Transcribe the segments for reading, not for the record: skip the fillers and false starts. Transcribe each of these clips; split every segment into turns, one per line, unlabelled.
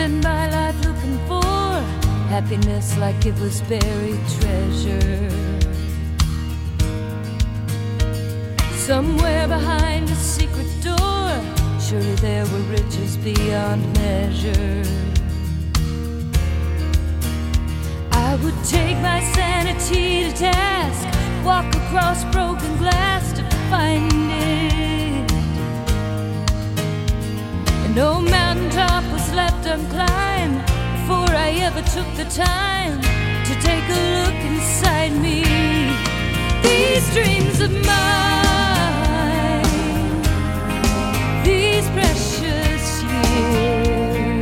spend my life looking for happiness like it was buried treasure. Somewhere behind a secret door, surely there were riches beyond measure. I would take my sanity to task, walk across broken glass to find it. And no mountaintop was left unclimbed before I ever took the time to take a look inside me. These dreams of mine, these precious years,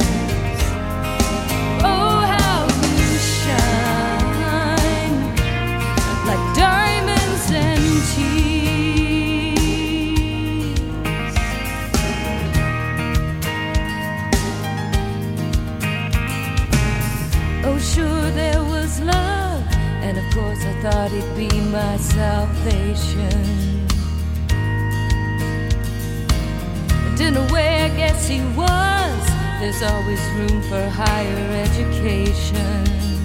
oh how you shine like diamonds and tears. Oh sure there was love, and of course I thought he'd be my salvation. And in a way I guess he was. There's always room for higher education.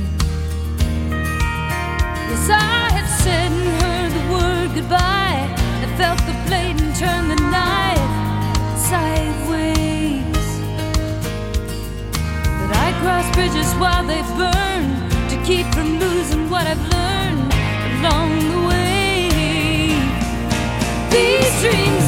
Yes, I had said and heard the word goodbye. I felt the blade and turned the knife sideways. But I crossed bridges while they burn to keep from losing what I've learned along the way. These dreams